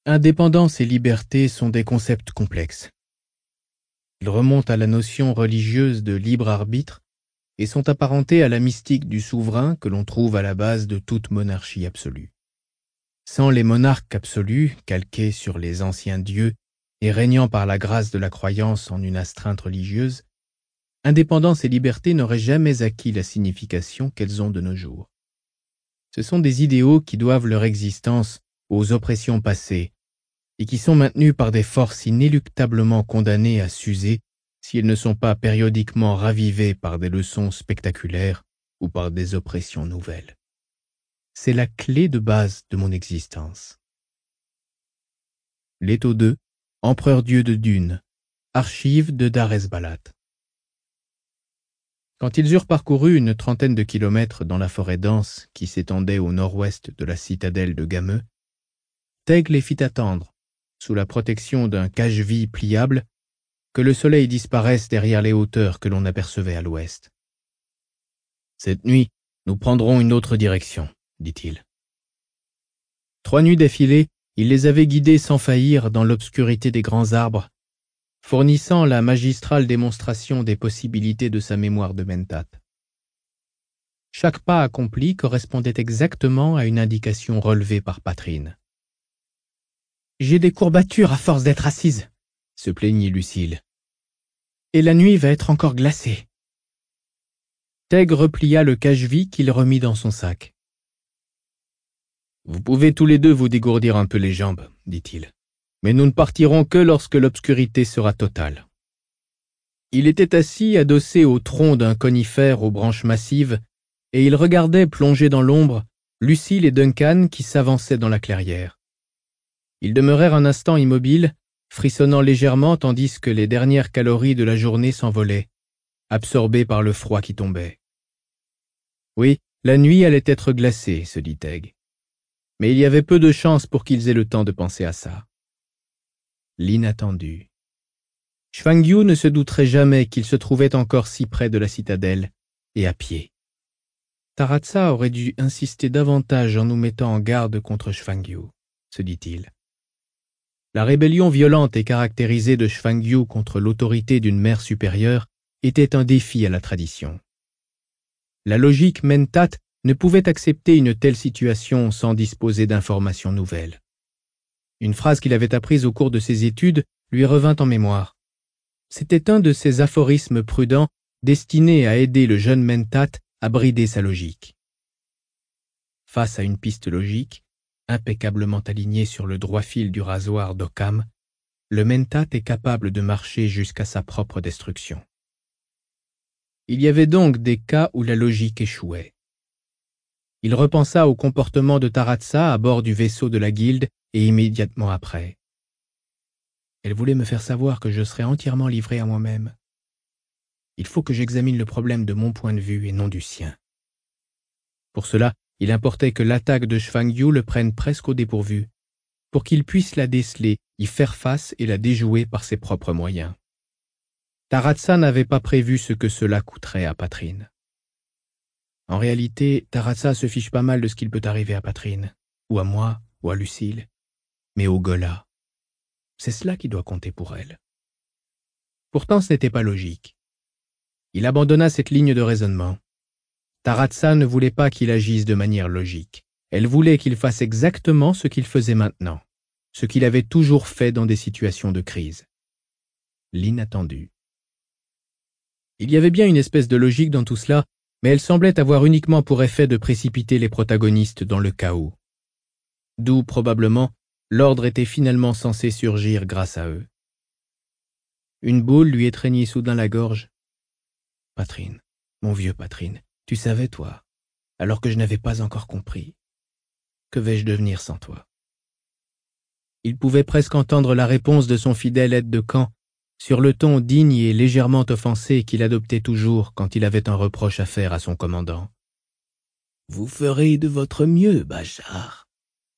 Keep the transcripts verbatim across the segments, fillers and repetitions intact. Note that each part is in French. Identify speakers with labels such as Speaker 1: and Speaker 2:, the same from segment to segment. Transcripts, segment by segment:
Speaker 1: Indépendance et liberté sont des concepts complexes. Ils remontent à la notion religieuse de libre arbitre et sont apparentés à la mystique du souverain que l'on trouve à la base de toute monarchie absolue. Sans les monarques absolus, calqués sur les anciens dieux et régnant par la grâce de la croyance en une astreinte religieuse, indépendance et liberté n'auraient jamais acquis la signification qu'elles ont de nos jours. Ce sont des idéaux qui doivent leur existence aux oppressions passées et qui sont maintenus par des forces inéluctablement condamnées à s'user si elles ne sont pas périodiquement ravivées par des leçons spectaculaires ou par des oppressions nouvelles. C'est la clé de base de mon existence. Leto deux, empereur-dieu de Dune, archives de Dar-es-Balat. Quand ils eurent parcouru une trentaine de kilomètres dans la forêt dense qui s'étendait au nord-ouest de la citadelle de Gameux, Teg les fit attendre, sous la protection d'un cache-vie pliable, que le soleil disparaisse derrière les hauteurs que l'on apercevait à l'ouest. « Cette nuit, nous prendrons une autre direction, » dit-il. Trois nuits d'affilée, il les avait guidés sans faillir dans l'obscurité des grands arbres, fournissant la magistrale démonstration des possibilités de sa mémoire de mentat. Chaque pas accompli correspondait exactement à une indication relevée par Patrine. « J'ai des courbatures à force d'être assise, » se plaignit Lucile. « Et la nuit va être encore glacée. » Teg replia le cache-vie qu'il remit dans son sac. « Vous pouvez tous les deux vous dégourdir un peu les jambes, » dit-il. « Mais nous ne partirons que lorsque l'obscurité sera totale. » Il était assis adossé au tronc d'un conifère aux branches massives et il regardait plongés dans l'ombre Lucile et Duncan qui s'avançaient dans la clairière. Ils demeurèrent un instant immobiles, frissonnant légèrement tandis que les dernières calories de la journée s'envolaient, absorbées par le froid qui tombait. Oui, la nuit allait être glacée, se dit Teg. Mais il y avait peu de chance pour qu'ils aient le temps de penser à ça. L'inattendu. Shwangyu ne se douterait jamais qu'il se trouvait encore si près de la citadelle, et à pied. Taratsa aurait dû insister davantage en nous mettant en garde contre Shwangyu, se dit-il. La rébellion violente et caractérisée de Shwangyu contre l'autorité d'une mère supérieure était un défi à la tradition. La logique mentat ne pouvait accepter une telle situation sans disposer d'informations nouvelles. Une phrase qu'il avait apprise au cours de ses études lui revint en mémoire. C'était un de ces aphorismes prudents destinés à aider le jeune mentat à brider sa logique. Face à une piste logique, impeccablement alignée sur le droit fil du rasoir d'Occam, le mentat est capable de marcher jusqu'à sa propre destruction. Il y avait donc des cas où la logique échouait. Il repensa au comportement de Taratsa à bord du vaisseau de la guilde et immédiatement après. Elle voulait me faire savoir que je serais entièrement livré à moi-même. Il faut que j'examine le problème de mon point de vue et non du sien. Pour cela, il importait que l'attaque de Shwangyu le prenne presque au dépourvu, pour qu'il puisse la déceler, y faire face et la déjouer par ses propres moyens. Taratsa n'avait pas prévu ce que cela coûterait à Patrine. En réalité, Taratsa se fiche pas mal de ce qu'il peut arriver à Patrine, ou à moi, ou à Lucile, mais au Gola. C'est cela qui doit compter pour elle. Pourtant, ce n'était pas logique. Il abandonna cette ligne de raisonnement. Taratsa ne voulait pas qu'il agisse de manière logique. Elle voulait qu'il fasse exactement ce qu'il faisait maintenant, ce qu'il avait toujours fait dans des situations de crise. L'inattendu. Il y avait bien une espèce de logique dans tout cela, mais elle semblait avoir uniquement pour effet de précipiter les protagonistes dans le chaos. D'où, probablement, l'ordre était finalement censé surgir grâce à eux. Une boule lui étreignit soudain la gorge. « Patrine, mon vieux Patrine, tu savais, toi, alors que je n'avais pas encore compris. Que vais-je devenir sans toi ?» Il pouvait presque entendre la réponse de son fidèle aide de camp, sur le ton digne et légèrement offensé qu'il adoptait toujours quand il avait un reproche à faire à son commandant. « Vous ferez de votre mieux, Bachar. »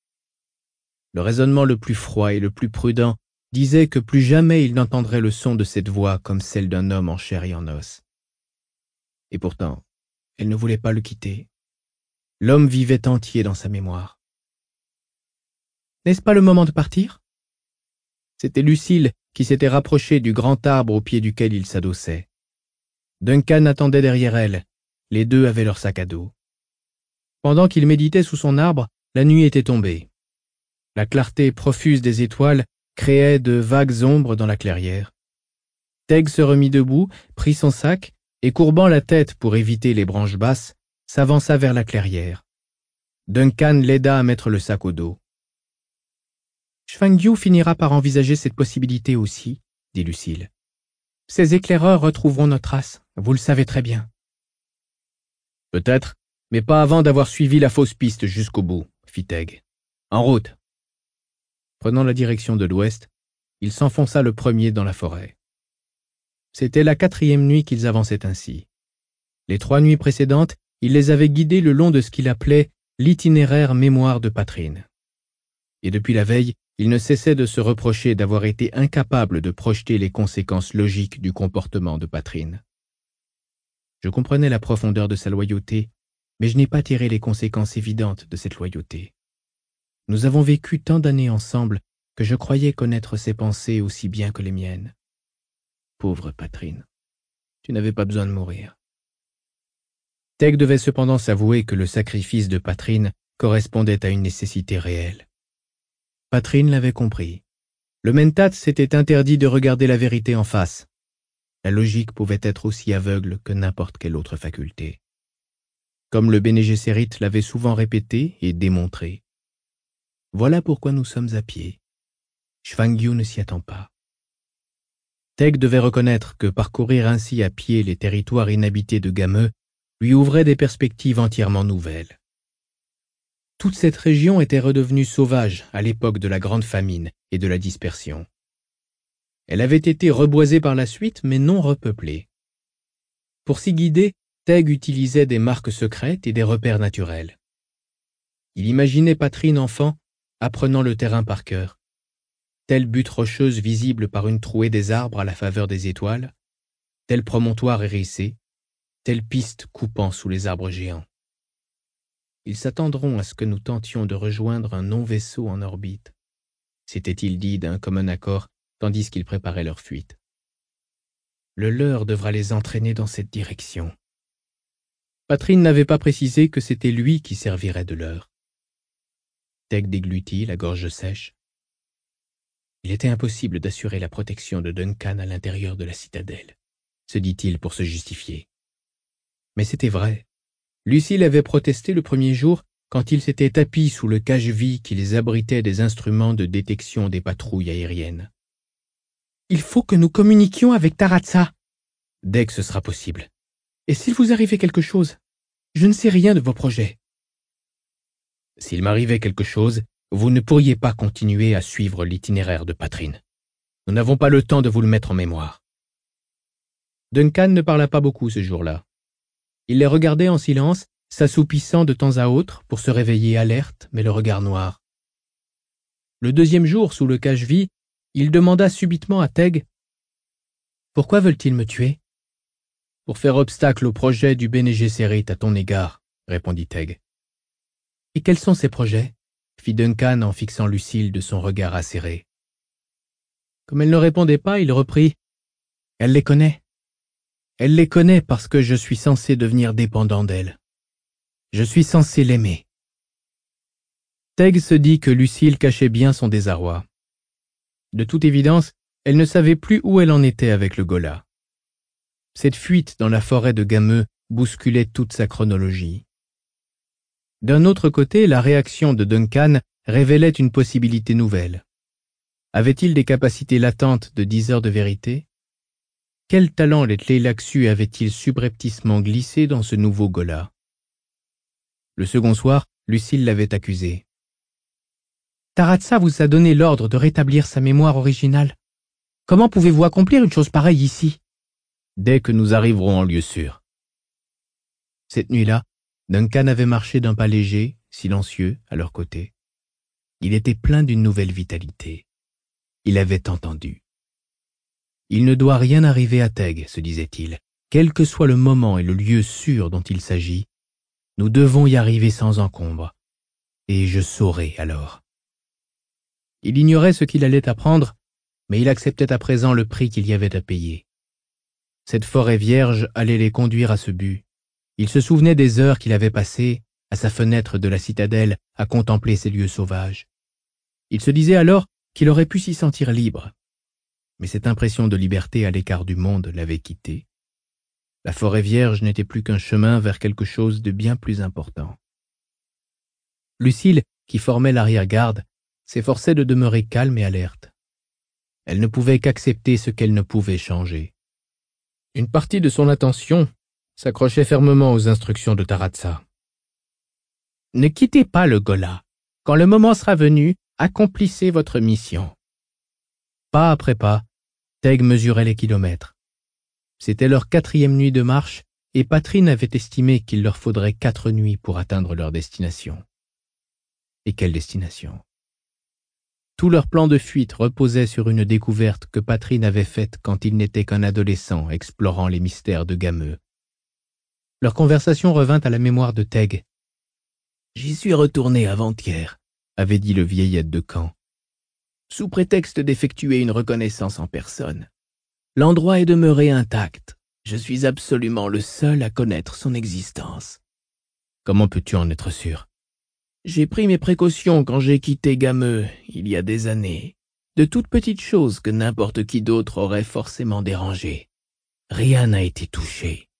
Speaker 1: Le raisonnement le plus froid et le plus prudent disait que plus jamais il n'entendrait le son de cette voix comme celle d'un homme en chair et en os. Et pourtant, elle ne voulait pas le quitter. L'homme vivait entier dans sa mémoire. « N'est-ce pas le moment de partir ?» C'était Lucille qui s'était rapprochée du grand arbre au pied duquel il s'adossait. Duncan attendait derrière elle. Les deux avaient leur sac à dos. Pendant qu'il méditait sous son arbre, la nuit était tombée. La clarté profuse des étoiles créait de vagues ombres dans la clairière. Teg se remit debout, prit son sac et, courbant la tête pour éviter les branches basses, s'avança vers la clairière. Duncan l'aida à mettre le sac au dos. « Shwangyu finira par envisager cette possibilité aussi, » dit Lucille. « Ces éclaireurs retrouveront nos traces, vous le savez très bien. »« Peut-être, mais pas avant d'avoir suivi la fausse piste jusqu'au bout, » fit Teg. « En route !» Prenant la direction de l'ouest, il s'enfonça le premier dans la forêt. C'était la quatrième nuit qu'ils avançaient ainsi. Les trois nuits précédentes, il les avait guidés le long de ce qu'il appelait l'itinéraire mémoire de Patrine. Et depuis la veille, il ne cessait de se reprocher d'avoir été incapable de projeter les conséquences logiques du comportement de Patrine. Je comprenais la profondeur de sa loyauté, mais je n'ai pas tiré les conséquences évidentes de cette loyauté. Nous avons vécu tant d'années ensemble que je croyais connaître ses pensées aussi bien que les miennes. Pauvre Patrine, tu n'avais pas besoin de mourir. Teg devait cependant s'avouer que le sacrifice de Patrine correspondait à une nécessité réelle. Patrine l'avait compris. Le mentat s'était interdit de regarder la vérité en face. La logique pouvait être aussi aveugle que n'importe quelle autre faculté. Comme le Bene Gesserit l'avait souvent répété et démontré. Voilà pourquoi nous sommes à pied. Shwangyu ne s'y attend pas. Teg devait reconnaître que parcourir ainsi à pied les territoires inhabités de Gameu lui ouvrait des perspectives entièrement nouvelles. Toute cette région était redevenue sauvage à l'époque de la grande famine et de la dispersion. Elle avait été reboisée par la suite, mais non repeuplée. Pour s'y guider, Teg utilisait des marques secrètes et des repères naturels. Il imaginait Patrine enfant, apprenant le terrain par cœur. Telle butte rocheuse visible par une trouée des arbres à la faveur des étoiles, tel promontoire hérissé, telle piste coupant sous les arbres géants. Ils s'attendront à ce que nous tentions de rejoindre un non-vaisseau en orbite, s'était-il dit d'un commun accord tandis qu'ils préparaient leur fuite. Le leur devra les entraîner dans cette direction. Patrine n'avait pas précisé que c'était lui qui servirait de leurre. Teg déglutit, la gorge sèche. Il était impossible d'assurer la protection de Duncan à l'intérieur de la citadelle, se dit-il pour se justifier. Mais c'était vrai. Lucille avait protesté le premier jour quand ils s'étaient tapis sous le cache-vie qui les abritait des instruments de détection des patrouilles aériennes. « Il faut que nous communiquions avec Taratsa. »« Dès que ce sera possible. Et s'il vous arrivait quelque chose, je ne sais rien de vos projets. »« S'il m'arrivait quelque chose, vous ne pourriez pas continuer à suivre l'itinéraire de Patrine. Nous n'avons pas le temps de vous le mettre en mémoire. » Duncan ne parla pas beaucoup ce jour-là. Il les regardait en silence, s'assoupissant de temps à autre pour se réveiller alerte, mais le regard noir. Le deuxième jour, sous le cache-vie, il demanda subitement à Teg « Pourquoi veulent-ils me tuer ?»« Pour faire obstacle au projet du Bene Gesserit à ton égard, » répondit Teg. « Et quels sont ces projets ?» fit Duncan en fixant Lucille de son regard acéré. Comme elle ne répondait pas, il reprit « Elle les connaît. Elle les connaît parce que je suis censé devenir dépendant d'elle. Je suis censé l'aimer. » Teg se dit que Lucille cachait bien son désarroi. De toute évidence, elle ne savait plus où elle en était avec le Ghola. Cette fuite dans la forêt de Gameu bousculait toute sa chronologie. D'un autre côté, la réaction de Duncan révélait une possibilité nouvelle. Avait-il des capacités latentes de diseur de vérité? Quel talent les Tleilaxu avait-il subrepticement glissé dans ce nouveau Ghola? Le second soir, Lucille l'avait accusé. « Taratsa vous a donné l'ordre de rétablir sa mémoire originale. Comment pouvez-vous accomplir une chose pareille ici? » « Dès que nous arriverons en lieu sûr. » Cette nuit-là, Duncan avait marché d'un pas léger, silencieux, à leur côté. Il était plein d'une nouvelle vitalité. Il avait entendu. Il ne doit rien arriver à Teg, se disait-il. Quel que soit le moment et le lieu sûr dont il s'agit, nous devons y arriver sans encombre. Et je saurai alors. Il ignorait ce qu'il allait apprendre, mais il acceptait à présent le prix qu'il y avait à payer. Cette forêt vierge allait les conduire à ce but. Il se souvenait des heures qu'il avait passées, à sa fenêtre de la citadelle, à contempler ces lieux sauvages. Il se disait alors qu'il aurait pu s'y sentir libre. Mais cette impression de liberté à l'écart du monde l'avait quitté. La forêt vierge n'était plus qu'un chemin vers quelque chose de bien plus important. Lucille, qui formait l'arrière-garde, s'efforçait de demeurer calme et alerte. Elle ne pouvait qu'accepter ce qu'elle ne pouvait changer. Une partie de son attention s'accrochait fermement aux instructions de Taratsa. « Ne quittez pas le Ghola. Quand le moment sera venu, accomplissez votre mission. » Pas après pas, Teg mesurait les kilomètres. C'était leur quatrième nuit de marche et Patrine avait estimé qu'il leur faudrait quatre nuits pour atteindre leur destination. Et quelle destination? Tout leur plan de fuite reposait sur une découverte que Patrine avait faite quand il n'était qu'un adolescent explorant les mystères de Gameux. Leur conversation revint à la mémoire de Teg. « J'y suis retourné avant-hier », avait dit le vieil aide de camp, sous prétexte d'effectuer une reconnaissance en personne. L'endroit est demeuré intact. Je suis absolument le seul à connaître son existence. Comment peux-tu en être sûr? J'ai pris mes précautions quand j'ai quitté Gameux, il y a des années. De toutes petites choses que n'importe qui d'autre aurait forcément dérangé. Rien n'a été touché.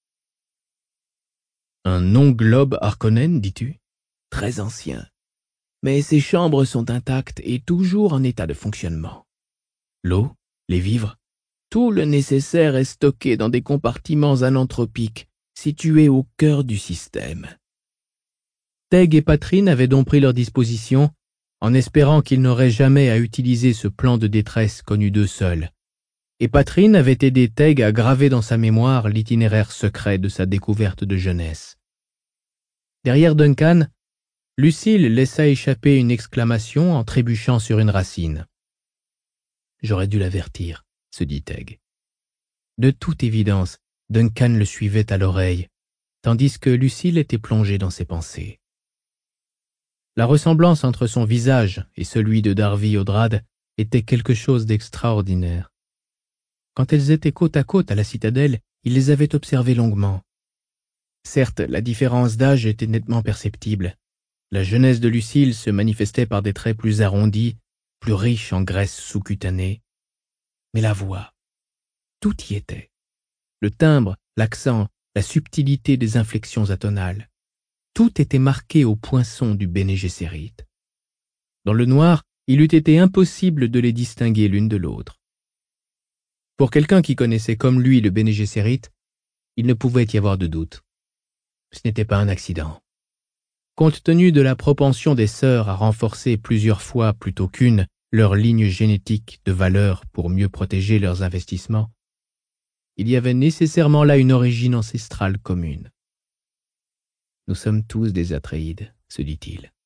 Speaker 1: Un non-globe Harkonnen, dis-tu? Très ancien. Mais ses chambres sont intactes et toujours en état de fonctionnement. L'eau, les vivres, tout le nécessaire est stocké dans des compartiments ananthropiques situés au cœur du système. Teg et Patrine avaient donc pris leur disposition en espérant qu'ils n'auraient jamais à utiliser ce plan de détresse connu d'eux seuls. Et Patrine avait aidé Teg à graver dans sa mémoire l'itinéraire secret de sa découverte de jeunesse. Derrière Duncan, Lucille laissa échapper une exclamation en trébuchant sur une racine. « J'aurais dû l'avertir », se dit Teg. De toute évidence, Duncan le suivait à l'oreille, tandis que Lucille était plongée dans ses pensées. La ressemblance entre son visage et celui de Darvi Odrad était quelque chose d'extraordinaire. Quand elles étaient côte à côte à la citadelle, il les avait observées longuement. Certes, la différence d'âge était nettement perceptible. La jeunesse de Lucille se manifestait par des traits plus arrondis, plus riches en graisse sous-cutanée. Mais la voix, tout y était. Le timbre, l'accent, la subtilité des inflexions atonales. Tout était marqué au poinçon du Bene Gesserit. Dans le noir, il eût été impossible de les distinguer l'une de l'autre. Pour quelqu'un qui connaissait comme lui le Bene Gesserit, il ne pouvait y avoir de doute. Ce n'était pas un accident. Compte tenu de la propension des sœurs à renforcer plusieurs fois plutôt qu'une leur ligne génétique de valeur pour mieux protéger leurs investissements, il y avait nécessairement là une origine ancestrale commune. « Nous sommes tous des Atréides », se dit-il.